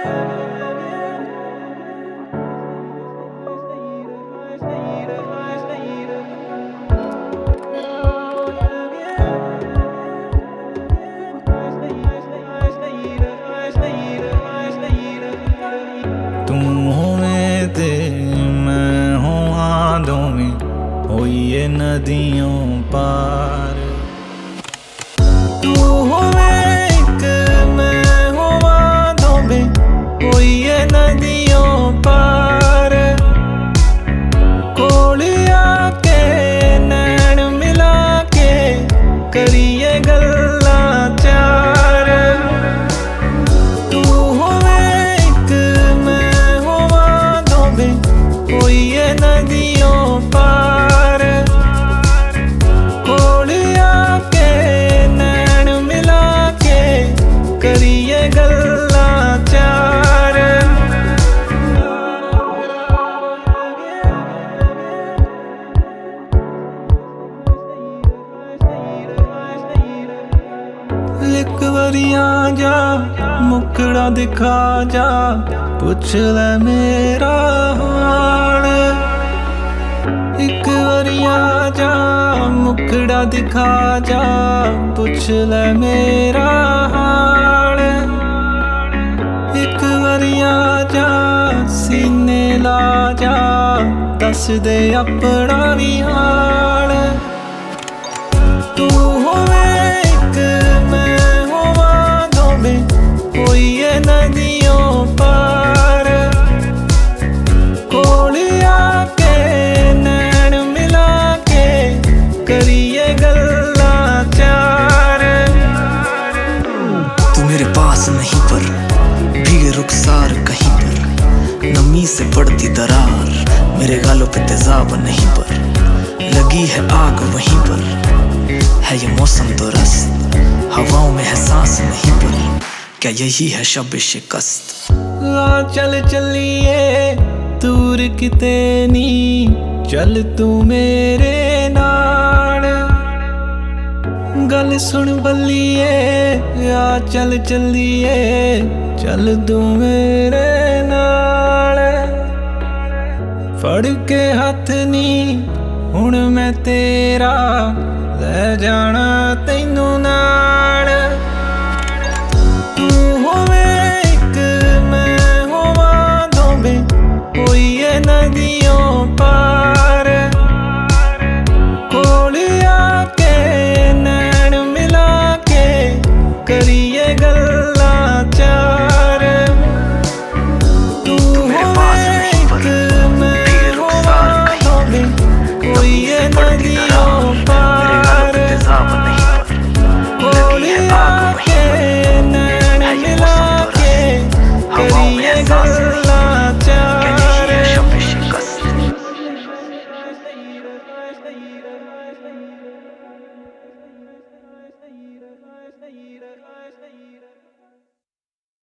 तुम हो में ते मैं हूँ आंधों में हो ये नदियों पार। तू हो में एक मैं हूँ आंधों में हो ये नदियों पार। कोलिया के नैन मिला के करिए गल्ला चार। तू हो एक मैं हूँ आंधों में हो ये नदियों पार। कोलिया के नैन मिला के करिए गल्ला चार। एक बारी आ जा मुखड़ा दिखा जा पुछ ले मेरा हाल। एक बारी आ जा मुखड़ा दिखा जा पुछ ले मेरा हाल। एक बारी आ जा सीने ला जा दस दे अपना भी हाल। तू हो एक मैं हूँ आंधों में हो ये नदियों पार। कोलिया के नैन मिला के करिए गल्ला चार। तू मेरे पास नहीं पर भीगे रुखसार कहीं पर। नमी से पड़ती दरार मेरे गालों पे तेजाब नहीं पर। लगी है आग वहीं पर है ये मौसम दुरस्त। हवाओं में है सांस नहीं पर क्या यही है शब शिकस्त। चल चलिए दूर किते नी चल तू मेरे नाल। गल सुन बल्लिए आ चल चलिए चल तू मेरे नाल। फड़ के हथ नी हुण मैं तेरा ले जाना तैनू नाल। तू हो एक मैं हूँ आंधों में हो ये नदियों पार। कोलिया के नैन मिला के करिए गल्ला